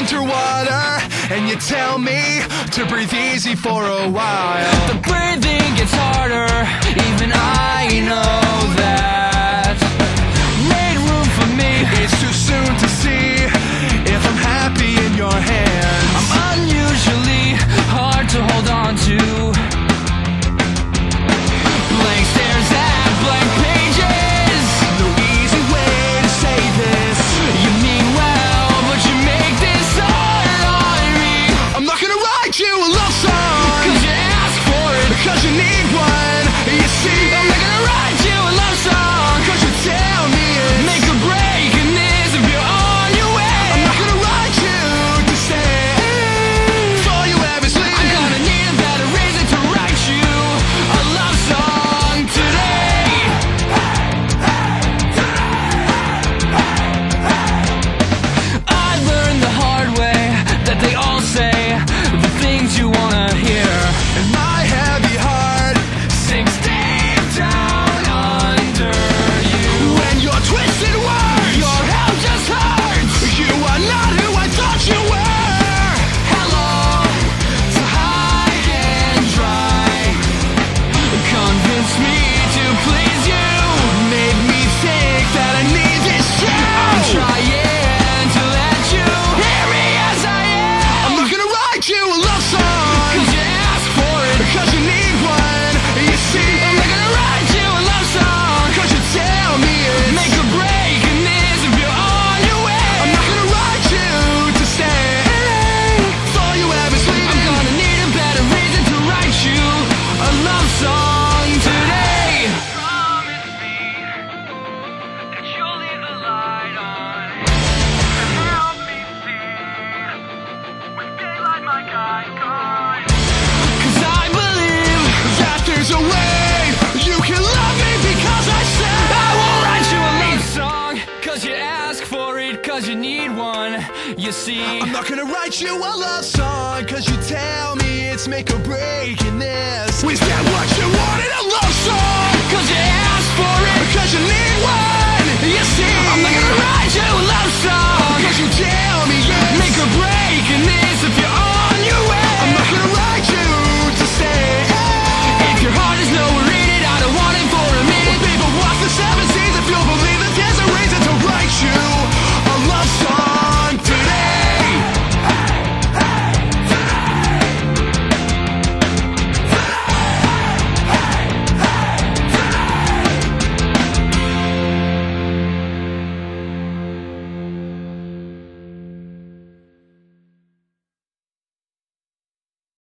underwater, and you tell me to breathe easy for a while. The breathing gets harder, even I know that. Made room for me. It's too soon to see if I'm happy in your hands. I'm unusually hard to hold on to. Blank stares at blank pages. No easy way to say this. You mean well, but you make this hard on me. I'm not gonna write you a love song, 'Cause you ask for it, 'cause you need one. You see, I'm not gonna write you a love song, 'cause you tell me it's make a break in this if you're on your way. I'm not gonna write you to stay for you ever sleep. I'm gonna need a better reason to write you a love song today. I learned the hard way that they all say the things you wanna hear. And my heavy heart Sinks deep down under you. when your twisted words, Your help just hurts. you are not who I thought you were. Hello to high and dry. Convince me to please you. Made me think that I need this I'm too. trying to let you hear me as I am. I'm not gonna write you a love song, 'Cause you ask for it. 'cause you need one. You see, I'm not gonna write you a love song, 'cause you tell me it's make a break in this if you're on your way. I'm not gonna write you to stay for you ever sleep. I'm gonna need a better reason to write you a love song today. Promise me that you'll leave the light on and help me see with daylight my guide gone. 'Cause I believe that there's a way you can love me because I said I won't write you a love song, 'cause you ask for it, 'cause you need one. You see, I'm not gonna write you a love song, 'cause you tell me it's make or break in this. Was that what you wanted, a love song? 'cause you ask for it, 'Cause you need one. You see, I'm not gonna write you a love song, 'cause you